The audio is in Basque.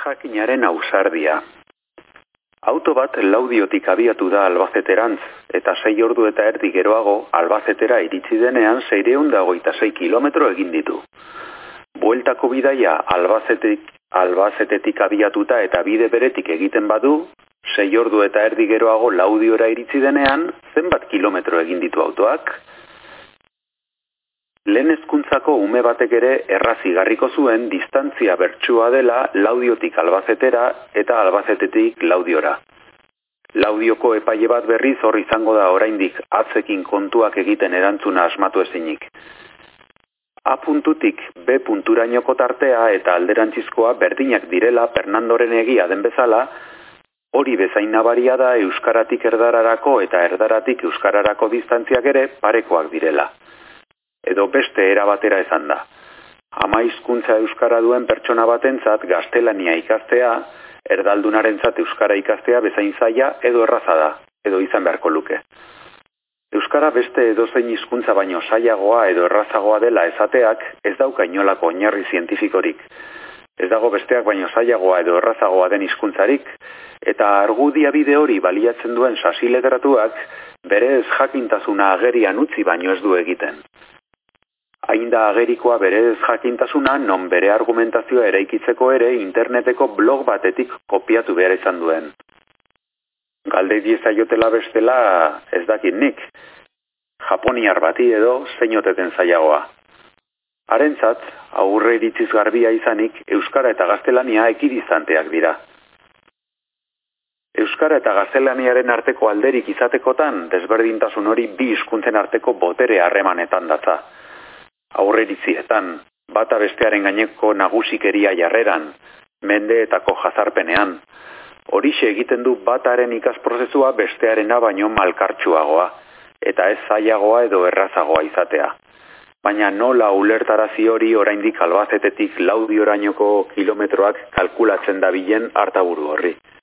jakinaren ausardia. Auto bat Laudiotik abiatu da Albazeterantz, eta 6 ordu eta erdi geroago Albazetera iritsi denean 626 kilometro egin ditu. Bueltako bidaia Albazetetik abiatuta eta bide beretik egiten badu, 6 ordu eta erdi geroago Laudiora iritsi denean, zenbat kilometro egin ditu autoak? Lehen hezkuntzako ume batek ere errazigarriko zuen distantzia bertsua dela Laudiotik Albazetera eta Albazetetik Laudiora. Laudioko epaile bat berriz hor izango da oraindik atzekin kontuak egiten erantzuna asmatu ezinik. A puntutik B punturainoko tartea eta alderantzizkoa berdinak direla Fernandoren egia den bezala, hori bezain nabaria da euskaratik erdararako eta erdaratik euskararako distantziak ere parekoak direla. Edo beste era batera esan da. Ama hizkuntza euskara duen pertsona batentzat gaztelania ikastea, erdaldunarentzat euskara ikastea bezain zaila edo erraza da, edo izan beharko luke. Euskara beste edozein hizkuntza baino zailagoa edo errazagoa dela esateak ez dauka inolako oinarri zientifikorik. Ez dago besteak baino zailagoa edo errazagoa den hizkuntzarik, eta argudia bide hori baliatzen duen sasi literatuak bere ez jakintasuna agerian utzi baino ez du egiten. Hain da agerikoa bere ez jakintasuna non bere argumentazioa eraikitzeko ere interneteko blog batetik kopiatu behar izan duen. Galde diezaiotela bestela ez dakit nik. Japoniar bati edo zeinoteten zailagoa. Harentzat, aurre iritziz garbia izanik, euskara eta gaztelania ekidistanteak dira. Euskara eta gaztelaniaren arteko alderik izatekotan, desberdintasun hori bi hizkuntzen arteko botere harremanetan datza. Aurreritzietan, bata bestearen gaineko nagusikeria jarreran, mendeetako jazarpenean. Horixe egiten du bataren ikasprozesua bestearena baino malkartsuagoa, eta ez zailagoa edo errazagoa izatea. Baina nola ulertarazi hori oraindik Albazetetik Laudiorainoko kilometroak kalkulatzen dabilen hartaburu horri.